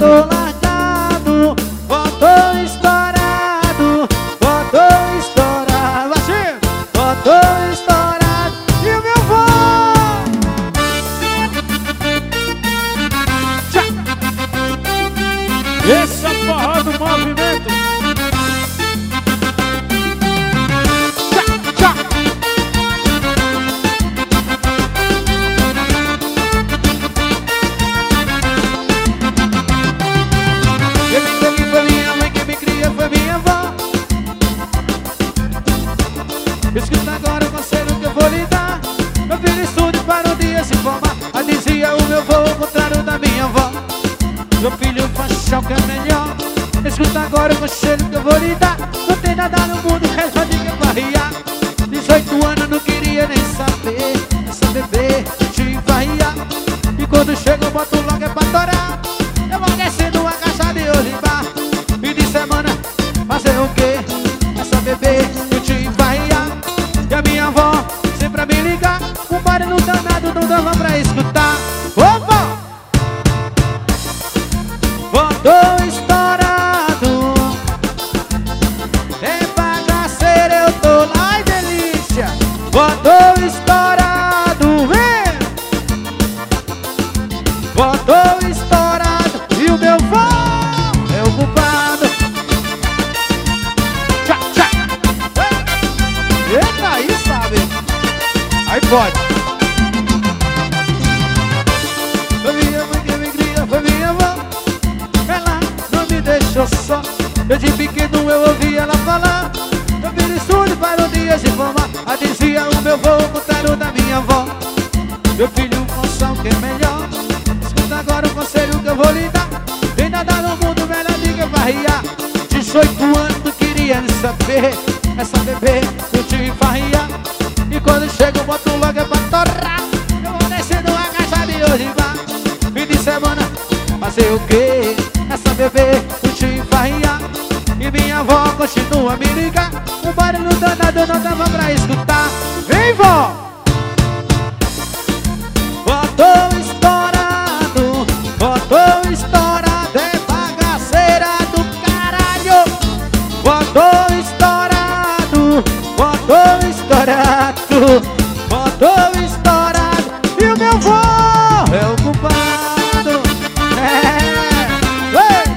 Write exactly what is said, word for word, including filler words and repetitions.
tô largado, votou estourado, votou estourado, assim, votou estourado. E o meu vô? Tchá. Esse é o forró do movimento. Tchá, tchá. Escuta agora o conselho que eu vou lhe dar. Meu filho estude para um dia se formar. A dizia o meu avô, o contrário da minha avó. Meu filho faça o que é melhor. Escuta agora o conselho que eu vou lhe dar. Não tem nada no mundo que é só de que varriar. Dezoito anos não queria nem saber. É só beber, te varriar. E quando chega eu boto logo é pra torar. Eu vou descendo uma caixa de Olivar. E de semana fazer o quê? É só beber, te varriar. E a minha avó sempre a me ligar. Um barulho danado não dava pra escutar. Opa! Votou estourado, é bagaceiro, eu tô lá, delícia. Votou estourado, vem! Votou estourado e o meu vô é o culpado. Tchá, tchá. Eita, aí sabe. Aí pode. Foi minha mãe que me cria, foi minha avó. Ela não me deixou só. Desde pequeno eu ouvi ela falar. Eu vim estudo para um dia se formar. A dizia o meu vô, o contrário da minha avó. Meu filho, moção que é melhor. Escuta agora o conselho que eu vou lhe dar. Tem nada no mundo melhor de que varriar. Dezoito anos não queria nem saber. É só beber, eu te varriar. E quando chega eu boto logo é pra torrar. Eu vou descendo a caixa de Olivar. Fim de semana, fazer o quê? É só beber, eu te varriar. E minha avó continua a me ligar. Um barulho danado não dava pra escutar. Vem, vó! Votou estourado, votou estourado, é bagaceira do caralho. Votou estourado, votou estourado, votou estourado. E o meu vô é o culpado. É, ei!